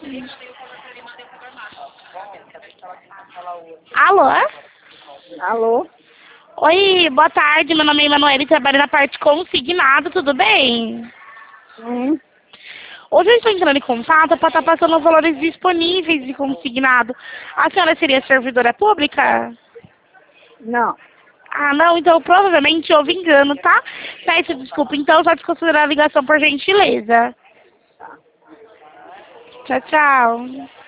Alô? Alô? Oi, boa tarde. Meu nome é Emanuele e trabalho na parte consignado, tudo bem? Hoje eu estou entrando em contato para estar passando os valores disponíveis de consignado. A senhora seria servidora pública? Não. Ah, não, então provavelmente houve engano, tá? Peço desculpa, então só desconsiderar a ligação por gentileza. Tchau, tchau.